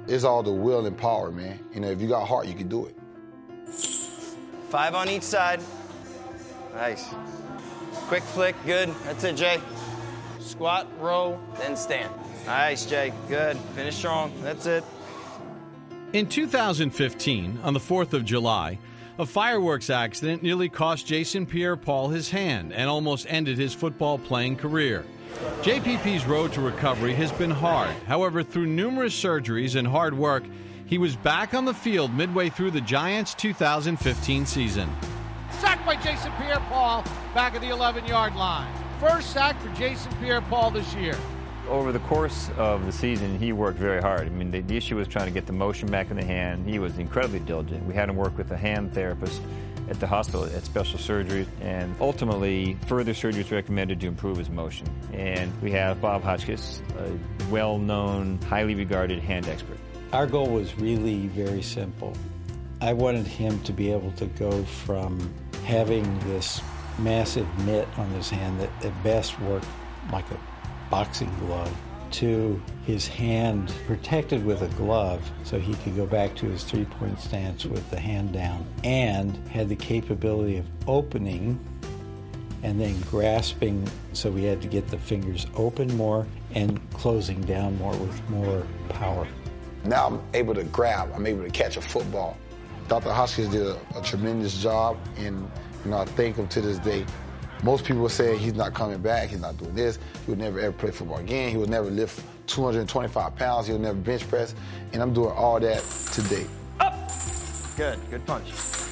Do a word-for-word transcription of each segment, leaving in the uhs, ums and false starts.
It's all the will and power, man. You know, if you got heart, you can do it. Five on each side. Nice. Quick flick, good. That's it, Jay. Squat, row, then stand. Nice, Jay, good. Finish strong, that's it. In two thousand fifteen, on the fourth of July, a fireworks accident nearly cost Jason Pierre-Paul his hand and almost ended his football playing career. J P P's road to recovery has been hard. However, through numerous surgeries and hard work, he was back on the field midway through the Giants' two thousand fifteen season. Sacked by Jason Pierre-Paul back at the eleven-yard line. First sack for Jason Pierre-Paul this year. Over the course of the season, he worked very hard. I mean, the, the issue was trying to get the motion back in the hand. He was incredibly diligent. We had him work with a hand therapist at the hospital at special surgery, and ultimately further surgery was recommended to improve his motion. And we have Bob Hotchkiss, a well-known, highly regarded hand expert. Our goal was really very simple. I wanted him to be able to go from having this massive mitt on his hand that at best worked like a boxing glove to his hand protected with a glove so he could go back to his three-point stance with the hand down and had the capability of opening and then grasping, so we had to get the fingers open more and closing down more with more power. Now I'm able to grab, I'm able to catch a football. Doctor Hotchkiss did a, a tremendous job, and you know, I thank him to this day. Most people say he's not coming back, he's not doing this, he would never ever play football again, he would never lift two hundred twenty-five pounds, he would never bench press, and I'm doing all that today. Up! Good, good punch.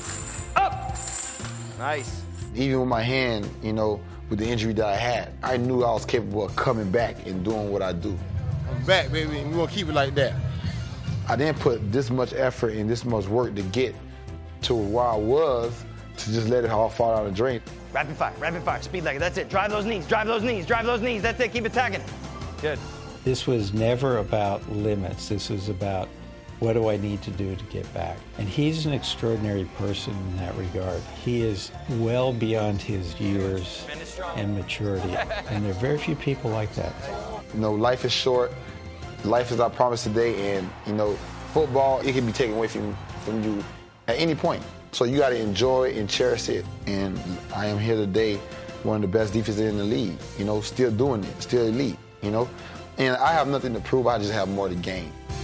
Up! Nice. Even with my hand, you know, with the injury that I had, I knew I was capable of coming back and doing what I do. I'm back, baby, and we're gonna keep it like that. I didn't put this much effort and this much work to get to where I was to just let it all fall down the drain. Rapid fire, rapid fire, speed leg, that's it. Drive those knees, drive those knees, drive those knees, that's it, keep attacking. Good. This was never about limits. This was about what do I need to do to get back. And he's an extraordinary person in that regard. He is well beyond his years and maturity, and there are very few people like that. You know, life is short. Life is our promise today, and, you know, football, it can be taken away from, from you at any point. So you got to enjoy and cherish it, and I am here today, one of the best defenses in the league, you know, still doing it, still elite, you know. And I have nothing to prove, I just have more to gain.